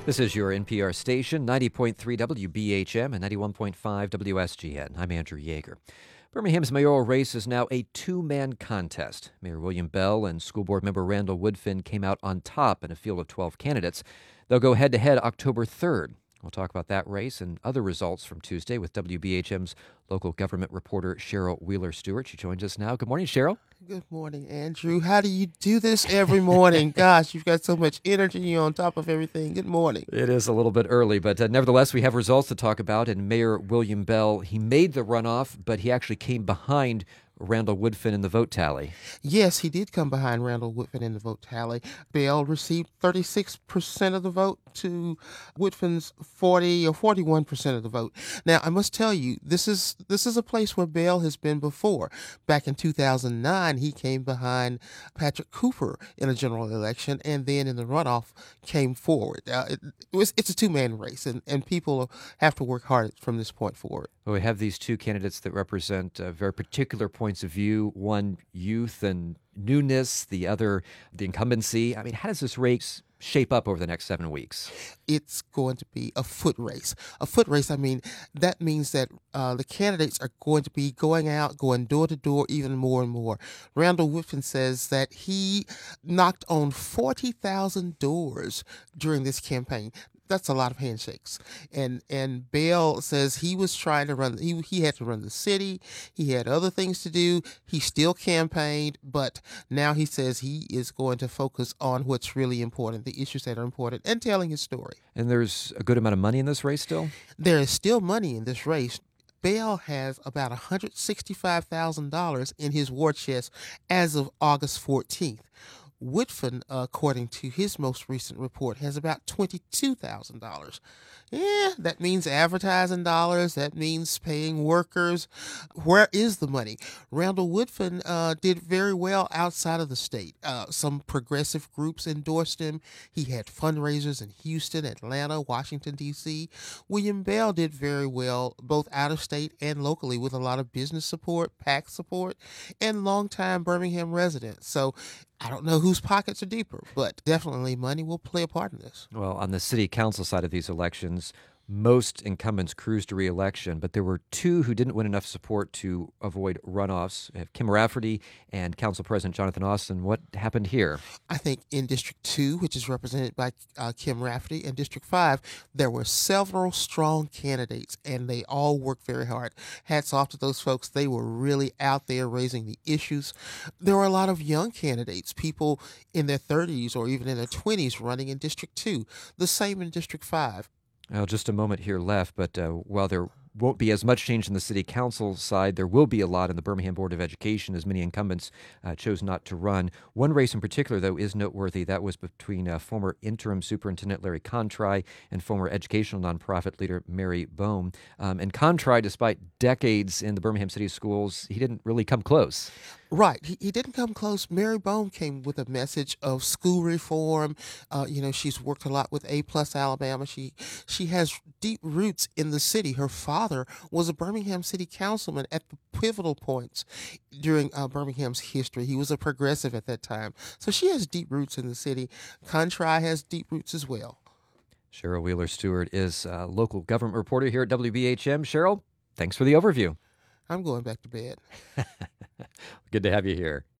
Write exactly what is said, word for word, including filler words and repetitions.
This is your N P R station, ninety point three W B H M and ninety-one point five W S G N. I'm Andrew Yeager. Birmingham's mayoral race is now a two-man contest. Mayor William Bell and school board member Randall Woodfin came out on top in a field of twelve candidates. They'll go head-to-head October third. We'll talk about that race and other results from Tuesday with W B H M's local government reporter Cheryl Wheeler-Stewart. She joins us now. Good morning, Cheryl. Good morning, Andrew. How do you do this every morning? Gosh, you've got so much energy. You're on top of everything. Good morning. It is a little bit early, but uh, nevertheless, we have results to talk about. And Mayor William Bell, he made the runoff, but he actually came behind Randall Woodfin in the vote tally. Yes, he did come behind Randall Woodfin in the vote tally. Bell received thirty-six percent of the vote to Woodfin's forty or forty-one percent of the vote. Now, I must tell you, this is this is a place where Bell has been before. Back in two thousand nine, he came behind Patrick Cooper in a general election, and then in the runoff came forward. Uh, it, it was, it's a two-man race, and, and people have to work hard from this point forward. Well, we have these two candidates that represent uh, very particular points of view, one youth and newness, the other the incumbency. I mean, how does this race shape up over the next seven weeks? It's going to be a foot race. A foot race, I mean, that means that uh, the candidates are going to be going out, going door to door even more and more. Randall Woodfin says that he knocked on forty thousand doors during this campaign. That's a lot of handshakes. And and Bell says he was trying to run, he, he had to run the city. He had other things to do. He still campaigned, but now he says he is going to focus on what's really important, the issues that are important, and telling his story. And there's a good amount of money in this race still? There is still money in this race. Bell has about one hundred sixty-five thousand dollars in his war chest as of August fourteenth. Woodfin, according to his most recent report, has about twenty-two thousand dollars. Yeah, that means advertising dollars. That means paying workers. Where is the money? Randall Woodfin uh, did very well outside of the state. Uh, some progressive groups endorsed him. He had fundraisers in Houston, Atlanta, Washington, D C William Bell did very well both out of state and locally with a lot of business support, PAC support, and longtime Birmingham residents. So I don't know whose pockets are deeper, but definitely money will play a part in this. Well, on the city council side of these elections, most incumbents cruised to re-election, but there were two who didn't win enough support to avoid runoffs. We have Kim Rafferty and Council President Jonathan Austin. What happened here? I think in District two, which is represented by uh, Kim Rafferty, and District five, there were several strong candidates, and they all worked very hard. Hats off to those folks. They were really out there raising the issues. There were a lot of young candidates, people in their thirties or even in their twenties running in District two. The same in District five. Well, just a moment here left, but uh, while there won't be as much change in the city council side, there will be a lot in the Birmingham Board of Education, as many incumbents uh, chose not to run. One race in particular, though, is noteworthy. That was between uh, former interim superintendent Larry Contri and former educational nonprofit leader Mary Bohm. Um, and Contri, despite decades in the Birmingham City Schools, he didn't really come close. Right. He, he didn't come close. Mary Bohm came with a message of school reform. Uh, you know, she's worked a lot with A Plus Alabama. She she has deep roots in the city. Her father was a Birmingham City councilman at the pivotal points during uh, Birmingham's history. He was a progressive at that time. So she has deep roots in the city. Contri has deep roots as well. Cheryl Wheeler-Stewart is a local government reporter here at W B H M. Cheryl, thanks for the overview. I'm going back to bed. Good to have you here.